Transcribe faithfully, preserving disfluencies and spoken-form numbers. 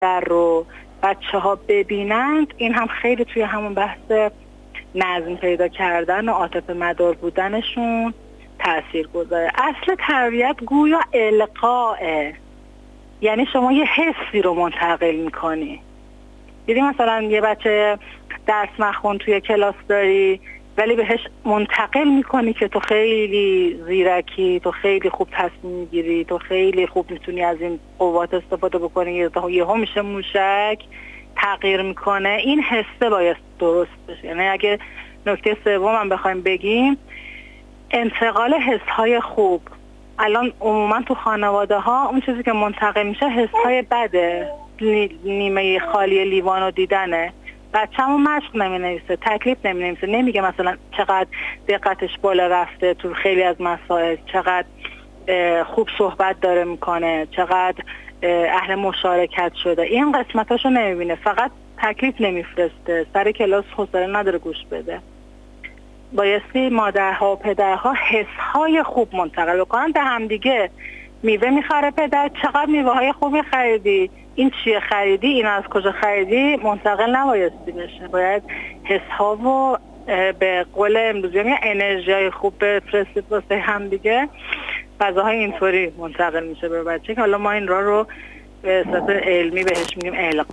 در رو بچه ها ببینند، این هم خیلی توی همون بحث نظم پیدا کردن و عاطفه مدار بودنشون تأثیر گذاره. اصل تربیت گویا القائه، یعنی شما یه حسی رو منتقل میکنی. دیدی مثلا یه بچه درس نخون توی کلاس داری ولی بهش منتقل میکنی که تو خیلی زیرکی، تو خیلی خوب تصمیم میگیری، تو خیلی خوب میتونی از این قوات استفاده بکنی، یه ها میشه موشک، تغییر میکنه. این حسه باید درست بشه. یعنی اگه نکته سوم هم بخوایم بگیم، انتقال حسهای خوب. الان عموما تو خانواده ها اون چیزی که منتقل میشه حسهای بده، نیمه خالی لیوان رو دیدنه. بچه‌مون مشق نمی‌نویسه، تکلیف نمی‌نویسه، نمیگه مثلا چقدر دقتش بالا رفته تو خیلی از مسائل، چقدر خوب صحبت داره میکنه، چقدر اهل مشارکت شده. این قسمتاشو نمیبینه، فقط تکلیف نمیفرسته، سر کلاس حوصله نداره گوش بده. بایستی مادرها و پدرها حسهای خوب منتقل بکنن به هم دیگه. میوه میخره پدر، چقدر میوه های خوبی خریدی، این چیه خریدی، این از کجا خریدی، منتقل نبایستی بشه. باید حسها و به قول امروزی یعنی انرژی های خوب بفرستید واسه هم دیگه. فضاهای اینطوری منتقل میشه به بچه که حالا ما این راه رو به صورت علمی بهش میگیم القا.